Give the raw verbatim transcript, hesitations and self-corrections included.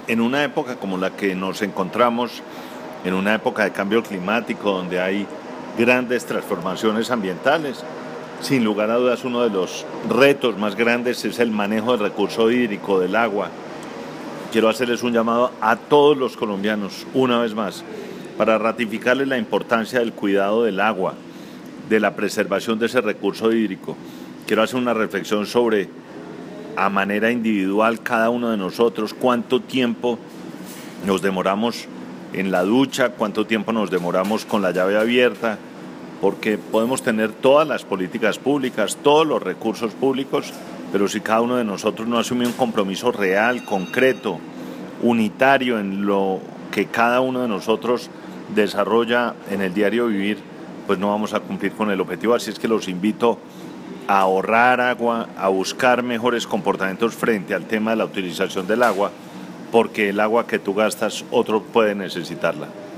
en una época como la que nos encontramos, en una época de cambio climático donde hay grandes transformaciones ambientales, sin lugar a dudas uno de los retos más grandes es el manejo del recurso hídrico, del agua. Quiero hacerles un llamado a todos los colombianos, una vez más, para ratificarles la importancia del cuidado del agua, de la preservación de ese recurso hídrico. Quiero hacer una reflexión sobre, a manera individual, cada uno de nosotros, cuánto tiempo nos demoramos en la ducha, cuánto tiempo nos demoramos con la llave abierta, porque podemos tener todas las políticas públicas, todos los recursos públicos, pero si cada uno de nosotros no asume un compromiso real, concreto, unitario en lo que cada uno de nosotros desarrolla en el diario vivir, pues no vamos a cumplir con el objetivo. Así es que los invito a ahorrar agua, a buscar mejores comportamientos frente al tema de la utilización del agua, porque el agua que tú gastas, otro puede necesitarla.